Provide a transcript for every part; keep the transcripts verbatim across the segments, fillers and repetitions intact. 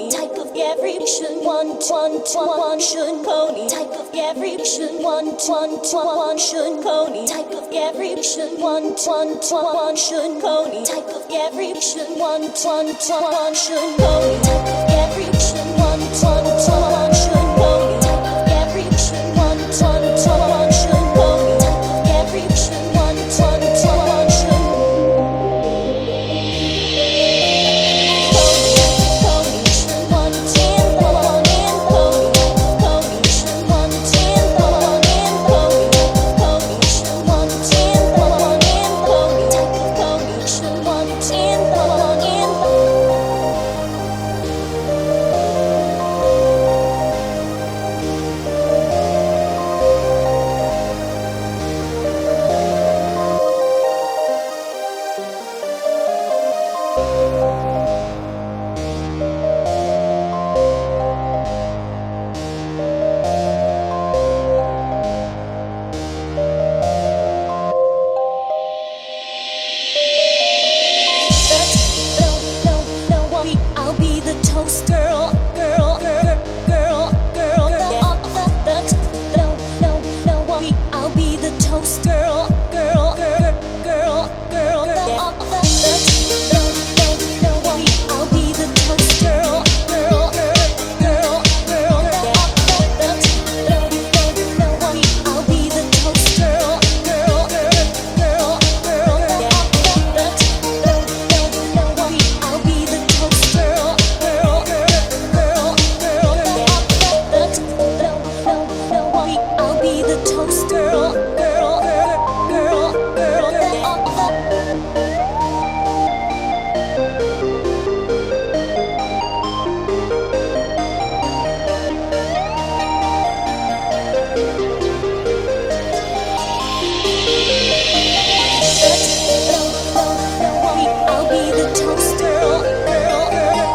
pony type of every should one one one should pony type of every should one one one should pony type of every should one one one should pony type of every should one one one should pony type of every should one one one should pony type of every should one one one should pony type of every should one one one should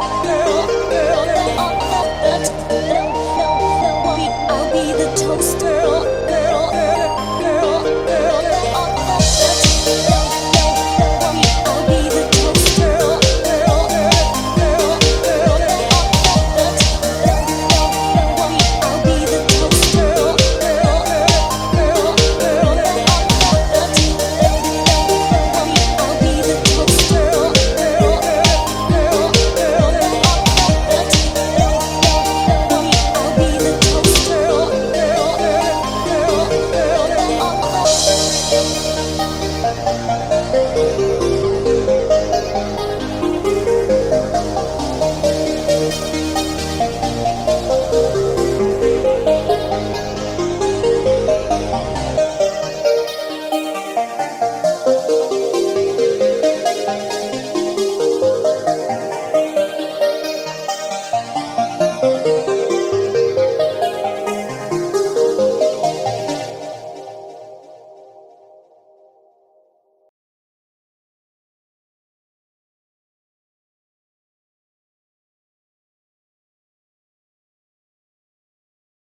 toaster.